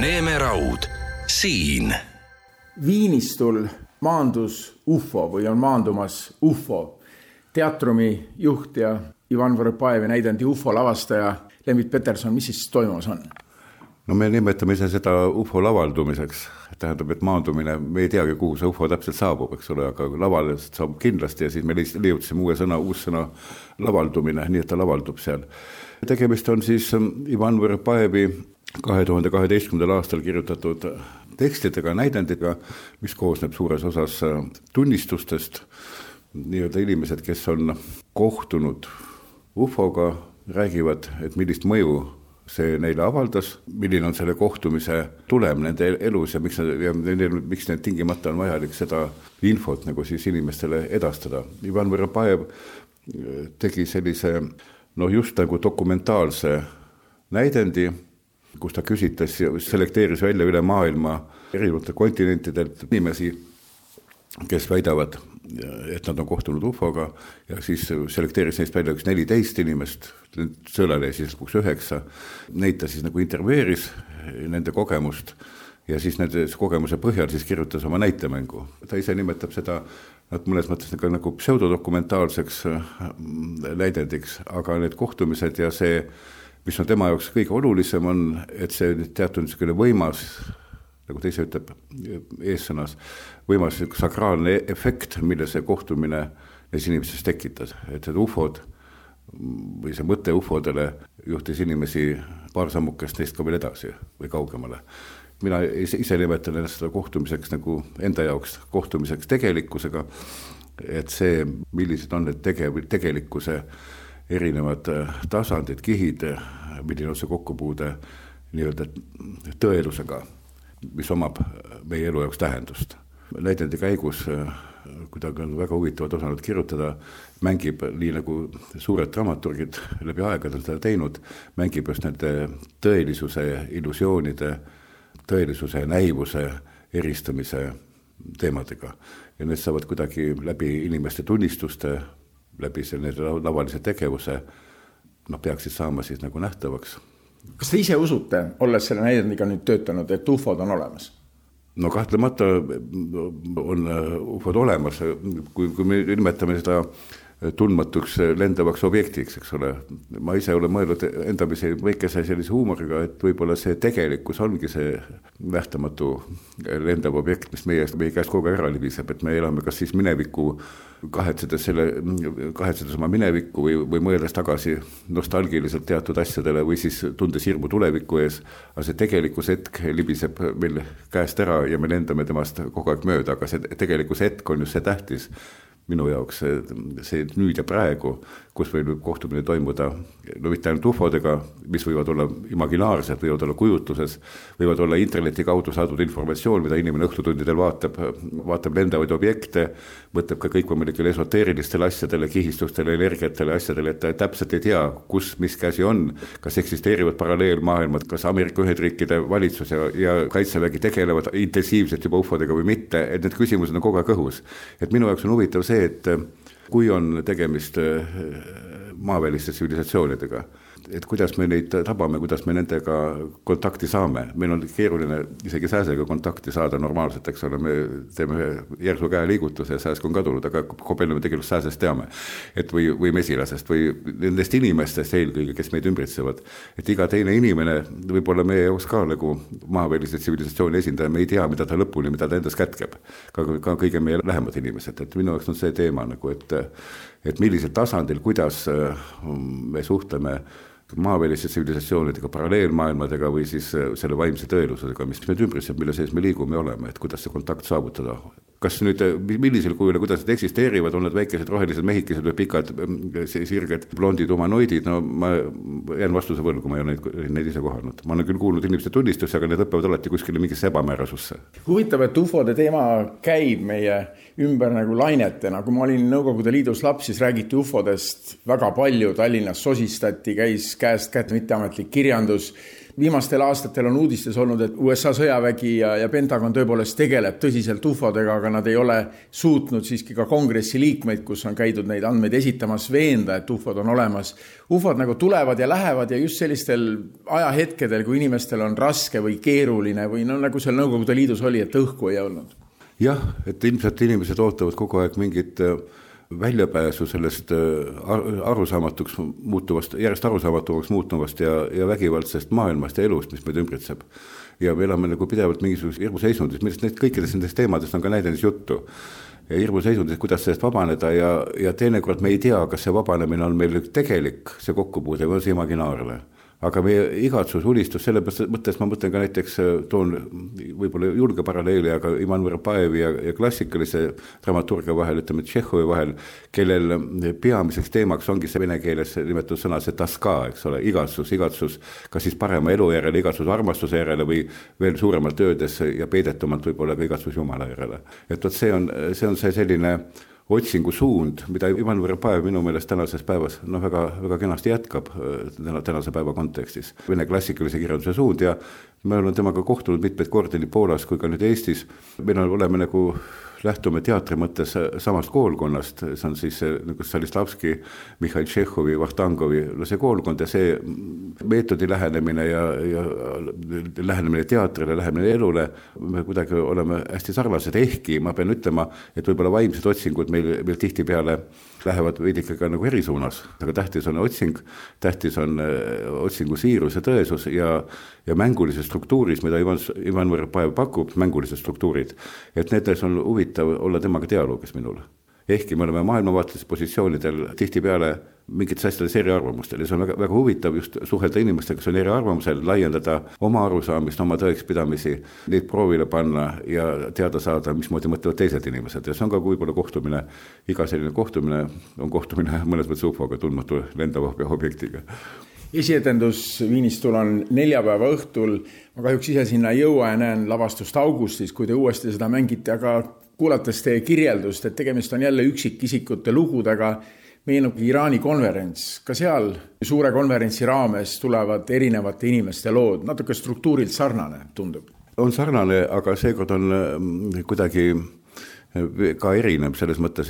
Neeme Raud, siin. Viinistul maandus UFO või on maandumas UFO. Teatrumi juht ja Ivan Voropajevi näidendi UFO lavastaja Lembit Peterson, mis siis toimus on? No me nimetame ise seda UFO lavaldumiseks. Tähendab, et maandumine, me ei teagi, kuhu see UFO täpselt saabub, eks ole, aga lavale saabub kindlasti ja siis me leiutasime uus sõna lavaldumine, nii et ta lavaldub seal. Tegemist on siis Ivan Voropajevi 2012. aastal kirjutatud tekstidega, näidenditega, mis koosneb suures osas tunnistustest. Nii-öelda inimesed, kes on kohtunud UFO-ga, räägivad, et millist mõju see neile avaldas, milline on selle kohtumise tulem nende elus ja miks need tingimata on vajalik seda infot nagu siis inimestele edastada. Ivan Voropajev tegi sellise just nagu dokumentaalse näidendi, kus ta küsitles ja selekteeris välja üle maailma erinevatel kontinentidelt inimesi, kes väidavad, et nad on kohtunud UFO-ga ja siis selekteeris neist välja 14 inimest, sõelale siis lõpuks 9. Neid ta siis nagu intervjueeris nende kogemust ja siis nende kogemuse põhjal siis kirjutas oma näitemängu. Ta ise nimetab seda mõnes mõttes nagu pseudodokumentaalseks näidendiks, aga need kohtumised ja see, mis on tema jaoks kõige olulisem on, et see teatud võimas, nagu ta ise ütleb eessõnas, võimas sakraalne efekt, mille see kohtumine neis inimestes tekitas. Et need UFO-d või see mõte UFO-dele juhtis inimesi paar sammukest neist ka veel edasi või kaugemale. Mina ise nimetan ennast seda kohtumiseks nagu enda jaoks kohtumiseks tegelikkusega, et see, millised on need tegelikkuse erinevad tasandid, kihid, milline on see kokkupuude nii-öelda tõelusega, mis omab meie elu jaoks tähendust. Näidendi käigus, kui ta on väga huvitavad osanud kirjutada, mängib nii nagu suured dramaturgid läbi aegade seda teinud, mängib just nende tõelisuse, illusioonide, tõelisuse ja näivuse eristamise teemadega. Ja need saavad kuidagi läbi inimeste tunnistuste, läbi selle lavalise tegevuse, peaksid saama siis nagu nähtavaks. Kas te ise usute, olles selle näidendiga nüüd töötanud, et UFO-d on olemas? No kahtlemata on UFO-d olemas, kui me nimetame seda tundmatuks lendavaks objektiks, eks ole. Ma ise olen mõelnud endamisi väikese sellise huumoriga, et võib-olla see tegelikkus ongi see nähtamatu lendav objekt, mis meie käest kogu ära libiseb, et me elame kas siis mineviku kahetsedes oma minevikku või mõeldes tagasi nostalgiliselt teatud asjadele või siis tundes hirmu tuleviku ees, aga see tegelikkus hetk libiseb meil käest ära ja me lendame temast kogu aeg mööda, aga see tegelikkus hetk on just see tähtis minu jaoks see nüüd ja praegu, kus meil võib kohtumine toimuda, mitte ainult UFO-dega, mis võivad olla imaginaarsed, võivad olla kujutluses, võivad olla interneti kaudu saadud informatsioon, mida inimene õhtutundidel vaatab lendavaid objekte, mõtleb ka kõikvõimalikele esoteerilistele asjadele, kihistustele, energiatele, asjadele, et ta täpselt ei tea, kus, mis käsi on, kas eksisteerivad paralleelmaailmad, kas Ameerika Ühendriikide valitsus ja kaitsevägi tegelevad intensiivselt juba UFO-dega või mitte, et need küsimused on kogu aeg õhus. Et minu jaoks on huvitav see, et kui on tegemist maaväliste tsivilisatsioonidega, et kuidas me neid tabame, kuidas me nendega kontakti saame. Meil on keeruline isegi sääsega kontakti saada normaalselt, eks ole, me teeme järsu käe liigutuse ja sääsk on kadunud, aga palju me tegelikult sääsest teame, et või mesilasest või nendest inimestest eelkõige, kes meid ümbritsevad. Et iga teine inimene võib-olla meie jaoks ka nagu maaväliste tsivilisatsiooni esindaja, me ei tea, mida ta lõpuni, mida ta endas kätkeb. Ka kõige meie lähemad inimesed, et minu jaoks on see teema nagu, et millisel tasandil, kuidas me suhtleme maaväliste tsivilisatsioonidega, paralleelmaailmadega või siis selle vaimse tõelusega, mis meid ümbritseb, mille sees me liigume oleme, et kuidas see kontakt saavutada. Kas nüüd, millisel kujul ja kuidas need eksisteerivad, on need väikesed rohelised mehikesed või pikad sirged blondid humanoidid, no ma jään vastuse võlgu, kui ma ei ole neid ise kohanud. Ma olen küll kuulnud inimeste tunnistusi, aga need õppevad alati kuskile mingisse ebamäärasusse. Huvitav, et UFO-de teema käib meie ümber nagu lainetena. Kui ma olin Nõukogude Liidus laps, siis räägiti UFO-dest väga palju. Tallinnas sosistati, käis käest kätte mitteametlik kirjandus. viimastel aastatel on uudistes olnud, et USA sõjavägi ja Pentagon tõepoolest tegeleb tõsiselt ufodega, aga nad ei ole suutnud siiski ka kongressi liikmeid, kus on käidud neid andmeid esitamas, veenda, et ufod on olemas. Ufod nagu tulevad ja lähevad ja just sellistel ajahetkedel, kui inimestel on raske või keeruline või nagu seal Nõukogude Liidus oli, et õhku ei olnud. Jah, et ilmselt inimesed ootavad kogu aeg mingit väljapääsu sellest arusaamatuks muutuvast, järjest arusaamatumaks muutuvast ja vägivaldsest maailmast ja elust, mis meid ümbritseb. Ja me elame nagu pidevalt mingisuguse hirmuseisundis, millest kõikides nendest teemadest on ka näidenis juttu. Ja hirmuseisundis, kuidas sellest vabaneda ja teinekord me ei tea, kas see vabanemine on meil tegelik, see kokkupuude või on see imaginaarne. Aga meie igatsus, ulistus, selle mõttes ma mõtlen ka näiteks, toon võib-olla julge paralleeli, aga Ivan Võropajevi ja klassikalise dramaturgia vahel, ütleme Tšehhovi vahel, kellel peamiseks teemaks ongi see vene keeles nimetatud sõna, see taska, eks ole, igatsus, kas siis parema elu järele, igatsus armastuse järele või veel suuremalt öeldes ja peidetumalt võib-olla ka igatsus Jumala järele. Et võt see on see selline otsingu suund, mida Ivan Võropajev minu meelest tänases päevas väga, väga kenasti jätkab tänase päeva kontekstis. Vene klassikalise kirjanduse suund ja me oleme temaga kohtunud mitmeid kordi nii Poolas kui ka nüüd Eestis. Meil oleme nagu lähtume teatri mõttes samast koolkonnast, see on siis nagu Stanislavski, Mihhail Tšehhovi, Vahtangovi, see koolkond ja see meetodi lähenemine ja lähenemine teatrile, lähenemine elule, me kuidagi oleme hästi sarnased, ehkki ma pean ütlema, et võib-olla vaimsed otsingud meil tihti peale lähevad veidike ka nagu erisuunas, aga tähtis on otsing, tähtis on otsingu siirus ja tõesus ja mängulises struktuuris, mida Ivan Võropajev pakub, mängulised struktuurid, et nendes on huvitav olla temaga dialoogis minule. Ehkki me oleme maailmavaatelistes positsioonidel tihti peale mingites asjades eriarvamustel ja see on väga, väga huvitav just suhelda inimestega, kes on eriarvamusel, laiendada oma arusaamist, oma tõekspidamisi, neid proovile panna ja teada saada, mismoodi mõtlevad teised inimesed. Ja see on ka võib-olla kohtumine, iga selline kohtumine on kohtumine mõnes mõttes ufoga, tundmatu lendava objektiga. Esietendus Viinistul on neljapäeva õhtul, ma kahjuks ise sinna ei jõua ja näen lavastust augustis, kui te uuesti seda mängite, aga kuulates teie kirjeldust, et tegemist on jälle üksikisikute lugudega, meenub Iraani konverents. Ka seal suure konverentsi raames tulevad erinevate inimeste lood, natuke struktuurilt sarnane, tundub. On sarnane, aga seekord on kuidagi ka erinev selles mõttes,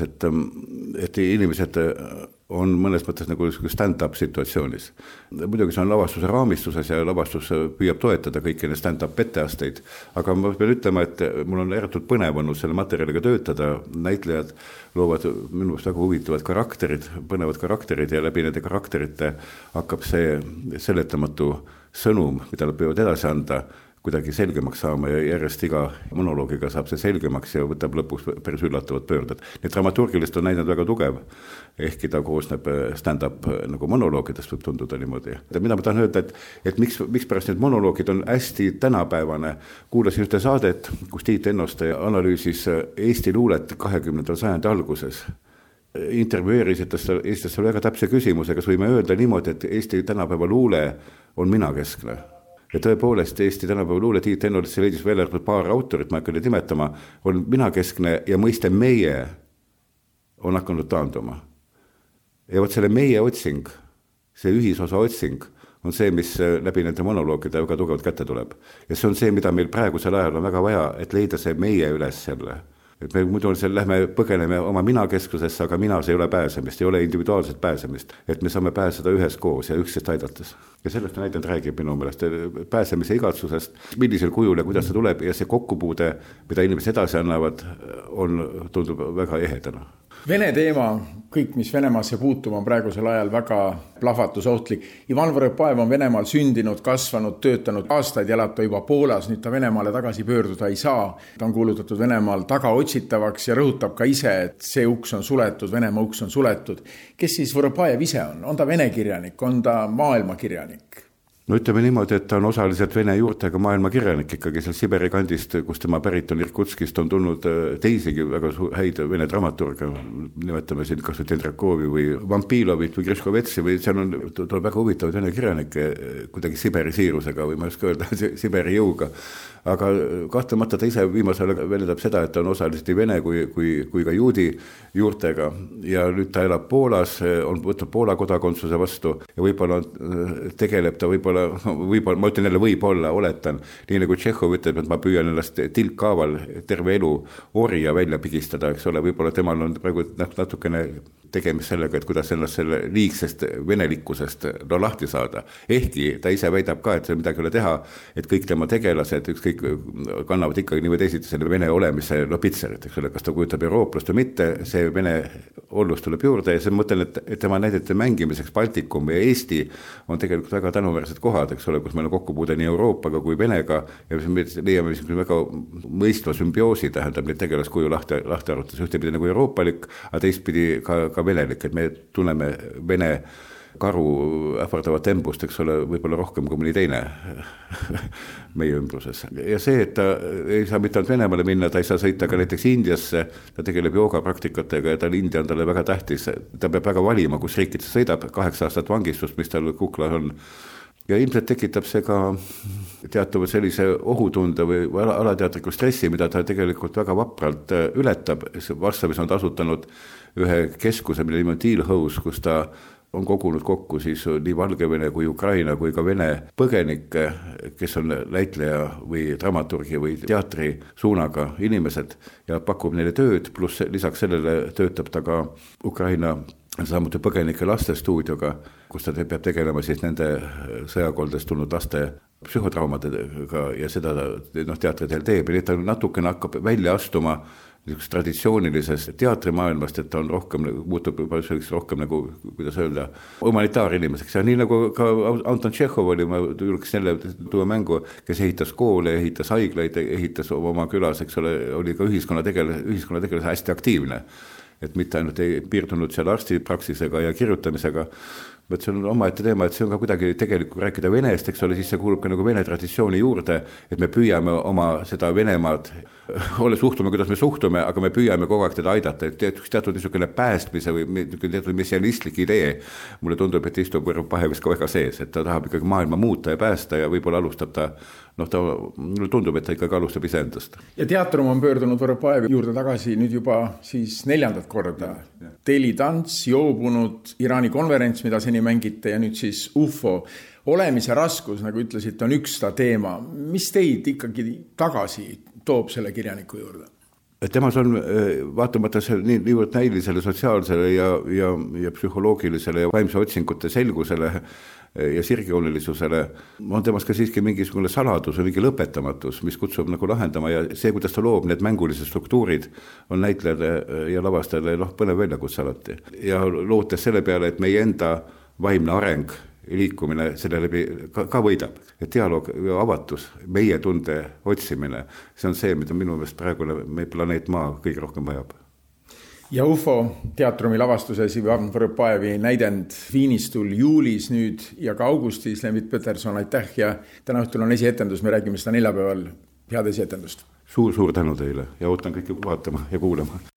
et inimesed on mõnes mõttes nagu stand-up situatsioonis. Muidugi see on lavastuse raamistuses ja lavastus püüab toetada kõiki need stand-up petteasteid, aga ma pean ütlema, et mul on ääretult põnev olnud selle materjaliga töötada, näitlejad loovad minu meelest väga huvitavad karakterid, põnevad karakterid ja läbi nende karakterite hakkab see seletamatu sõnum, mida nad peavad edasi anda, kuidagi selgemaks saama ja järjest iga monoloogiga saab see selgemaks ja võtab lõpuks päris üllatavad pöörded. Need dramaturgilist on näinud väga tugev, ehkki ta koosneb stand-up nagu monoloogidest võib tunduda niimoodi. Mida ma tahan öelda, et miks pärast need monoloogid on hästi tänapäevane. Kuulasin ühte saadet, kus Tiit Ennoste analüüsis Eesti luulet 20. sajandi alguses. Intervjueeris, et Eestis oli väga täpse küsimuse, kas võime öelda niimoodi, et Eesti tänapäeva luule on minakeskne. Ja tõepoolest Eesti tänapäeva luule Tiit Ennoste leidis veel paar autorit, ma hakkan nimetama, on minakeskne ja mõiste meie on hakanud taanduma. Ja võt selle meie otsing, see ühisosa otsing on see, mis läbi nende monoloogide väga tugevalt kätte tuleb. Ja see on see, mida meil praegusel ajal on väga vaja, et leida see meie üles selle. Et me muidu lähme põgeneme oma minakeskusesse, aga minas ei ole pääsemist, ei ole individuaalset pääsemist, et me saame pääseda üheskoos ja üksteist aidates. Ja sellest näidend räägib minu meelest pääsemise igatsusest, millisel kujul ja kuidas see tuleb ja see kokkupuude, mida inimesed edasi annavad, tundub väga ehedana. Vene teema, kõik mis Venemaasse puutub, on praegusel ajal väga plahvatusohtlik. Ivan Võropajev on Venemaal sündinud, kasvanud, töötanud aastaid, elab ta juba Poolas, nüüd ta Venemaale tagasi pöörduda ei saa. Ta on kuulutatud Venemaal tagaotsitavaks ja rõhutab ka ise, et see uks on suletud, Venemaa uks on suletud. Kes siis Võropajev ise on? On ta vene kirjanik? On ta maailmakirjanik? No ütleme niimoodi, et ta on osaliselt vene juurtega maailmakirjanik ikkagi seal Siberi kandist, kus tema pärit on Irkutskist, on tulnud teisigi väga häid vene dramaturge, nimetame siin kas Tendrakovi või Vampilovit või Grishkovetsi või seal on väga huvitavad vene kirjanike kuidagi Siberi siirusega või ma ei oska öelda, Siberi jõuga. Aga kahtlemata ta ise viimasel väljendab seda, et ta on osaliselt nii vene kui ka juudi juurtega ja nüüd ta elab Poolas, on võtnud Poola kodakondsuse vastu ja võib-olla tegeleb ta võib-olla ole, võib-olla, ma ütlen jälle võib-olla, oletan, nii nagu Tšehhov ütleb, et ma püüan ennast tilkkaaval terve elu orja välja pigistada, eks ole, võib-olla temal on praegu natukene tegemist sellega, et kuidas ennast selle liigsest venelikkusest lahti saada. Ehkki ta ise väidab ka, et see midagi ole teha, et kõik tema tegelased, ükskõik kannavad ikkagi nii või teisiti selle vene olemise pitserit, eks ole, kas ta kujutab eurooplast või mitte, see vene ollus tuleb juurde ja see mõtlen, et tema näidete mängimiseks Baltikum ja Eesti on tegelikult väga tänuväärsed kohad, eks ole, kus meil on kokkupuude nii Euroopaga kui Venega ja me leiame väga mõistva sümbioosi, tähendab neid tegelaskuju lahti arvates ühtepidi nagu euroopalik, aga teistpidi ka venelik, et me tunneme Vene karu ähvardavat embust, eks ole, võib-olla rohkem kui mõni teine meie ümbruses. Ja see, et ta ei saa mitte ainult Venemaale minna, ta ei saa sõita ka näiteks Indiasse, ta tegeleb joogapraktikatega ja India on talle väga tähtis, ta peab väga valima, kus riigid see sõidab, 8 aastat vangistust, mis tal kuklas on. Ja ilmselt tekitab see ka teatava sellise ohutunde või alateadliku stressi, mida ta tegelikult väga vapralt ületab. Varssavis on ta asutanud ühe keskuse, mille nimi on Deal House, kus ta on kogunud kokku siis nii Valgevene kui Ukraina kui ka Vene põgenikke, kes on näitleja või dramaturgi või teatri suunaga inimesed ja pakub neile tööd, pluss lisaks sellele töötab ta ka Ukraina samuti põgenike lastestuudioga, kus ta peab tegelema siis nende sõjakoldest tulnud laste psühhotraumadega ja seda teatri teel teeb ja ta natukene hakkab välja astuma traditsioonilisest teatrimaailmast, et ta on rohkem, muutub rohkem nagu, kuidas öelda, humanitaarinimeseks. Ja nii nagu ka Anton Tšehhov oli, ma julgeks jälle tuua mängu, kes ehitas koole, ehitas haiglaid, ehitas oma külas, eks ole, oli ka ühiskonnategelase hästi aktiivne. Et mitte ainult ei piirdunud seal arstipraksisega ja kirjutamisega, vaid see on omaette teema, et see on ka kuidagi tegelikult rääkida venest, eks ole, siis see kuulub ka nagu vene traditsiooni juurde, et me püüame oma seda Venemaad, suhtume, kuidas me suhtume, aga me püüame kogu aeg teda aidata, et teatud niisugune päästmise või teatud messianistlik idee, mulle tundub, et istub Võrv Pahevis ka väga sees, et ta tahab ikkagi maailma muuta ja päästa ja võib-olla alustab ta, mulle tundub, et ta ikkagi alustab iseendast. Ja teatrum on pöördunud Võrv Pahevi juurde tagasi nüüd juba siis 4. korda. Telitants, joobunud, Iraani konverents, mida seni mängite ja nüüd siis UFO. Olemise raskus, nagu ütlesite, on üks ta teema. Mis teid ikkagi tagasi toob selle kirjaniku juurde? Temas on vaatamata niivõrd näilisele sotsiaalsele ja psühholoogilisele ja vaimse otsingute selgusele ja sirgjoonelisusele, on temas ka siiski mingisugune saladus või mingi lõpetamatus, mis kutsub nagu lahendama ja see, kuidas ta loob need mängulised struktuurid, on näitlejale ja lavastajale põnev väljakutse alati. Ja lootes selle peale, et meie enda vaimne areng liikumine selle läbi ka võidab. Et dialoog ja avatus, meie tunde otsimine, see on see, mida minu meelest praegune meie planeet Maa kõige rohkem vajab. Ja UFO teatrumi lavastuses Ivan Võrv Paevi näidend Viinistul juulis nüüd ja ka augustis. Lembit Peterson, aitäh ja täna õhtul on esietendus, me räägime seda neljapäeval. Head esietendust. Suur tänu teile ja ootan kõike vaatama ja kuulama.